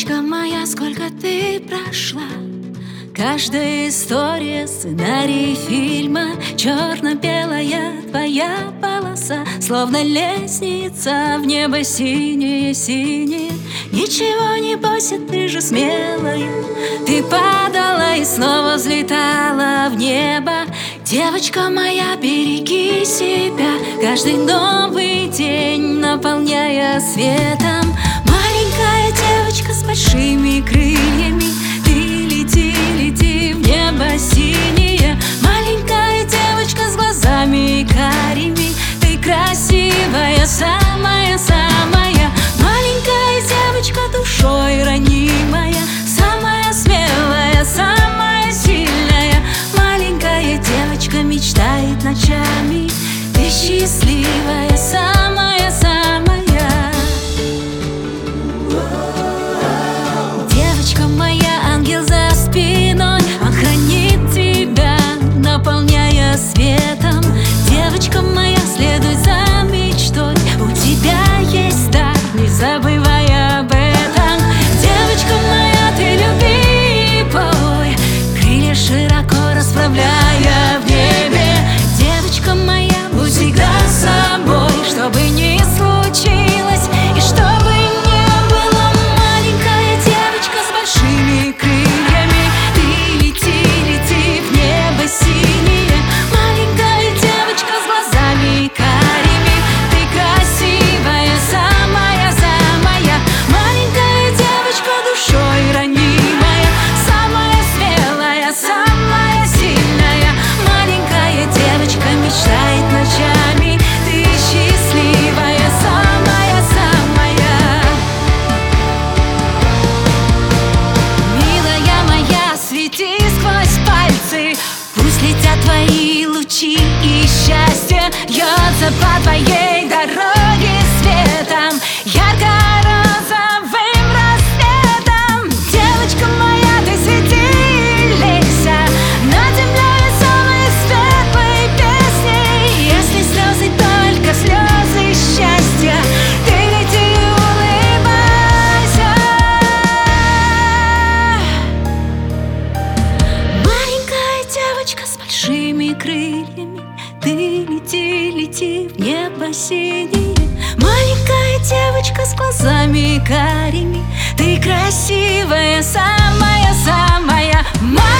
Девочка моя, сколько ты прошла. Каждая история, сценарий фильма, черно-белая твоя полоса, словно лестница в небо синее-синее. Ничего не бойся, ты же смелая. Ты падала и снова взлетала в небо. Девочка моя, береги себя, каждый новый день наполняя светом. Маленькая девочка с большими крыльями, ты лети, лети в небо синее. Маленькая девочка с глазами карими, ты красивая, самая-самая. Маленькая девочка душой ранимая, самая смелая, самая сильная. Маленькая девочка мечтает ночами, ты счастливая, самая-самая. Девочка моя, ангел за спиной, он хранит тебя, наполняя светом. Девочка моя, следуй за мечтой, у тебя есть дар, не забывай об этом. Девочка моя, ты люби и пой, крылья широко расправляя в небе. Девочка моя, будь всегда собой, чтобы не случилось и чтобы не было. Маленькая девочка с большими крыльями, ты лети, лети в небо синее. Маленькая девочка с глазами карими, ты красивая, самая-самая. Маленькая девочка душой ранимая, самая смелая, самая сильная. Маленькая девочка мечтает ночами, ты счастливая, самая-самая. Милая моя, свети сквозь пальцы, пусть летят твои лучи, и счастье льется по твоей дороге светом, ярко-розовым рассветом. Девочка моя, ты свети, лейся над землей самой светлой песней. Если слезы, только слезы счастья, ты лети и улыбайся. Маленькая девочка с большими крыльями, ты лети, лети в небо синее. Маленькая девочка с глазами карими, ты красивая, самая-самая.